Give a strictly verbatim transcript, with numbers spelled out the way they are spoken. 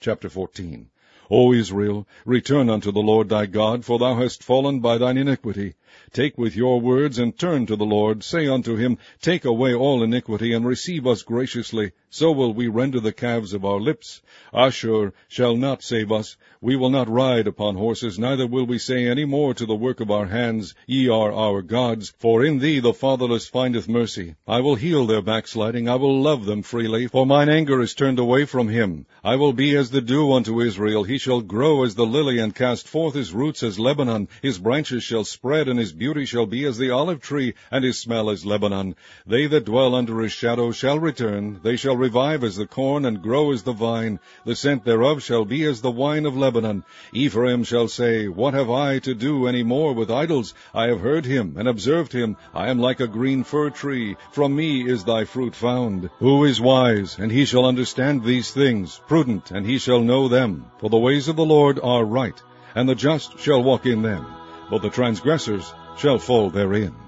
Chapter fourteen. O Israel, return unto the Lord thy God, for thou hast fallen by thine iniquity. Take with your words, and turn to the Lord. Say unto him, Take away all iniquity, and receive us graciously. So will we render the calves of our lips. Ashur shall not save us. We will not ride upon horses, neither will we say any more to the work of our hands, Ye are our gods. For in thee the fatherless findeth mercy. I will heal their backsliding. I will love them freely, for mine anger is turned away from him. I will be as the dew unto Israel. He shall grow as the lily, and cast forth his roots as Lebanon. His branches shall spread, and his beauty shall be as the olive tree, and his smell as Lebanon. They that dwell under his shadow shall return. They shall revive as the corn, and grow as the vine. The scent thereof shall be as the wine of Lebanon. Ephraim shall say, What have I to do any more with idols? I have heard him, and observed him. I am like a green fir tree. From me is thy fruit found. Who is wise, and he shall understand these things? Prudent, and he shall know them. For the ways of the Lord are right, and the just shall walk in them, but the transgressors shall fall therein.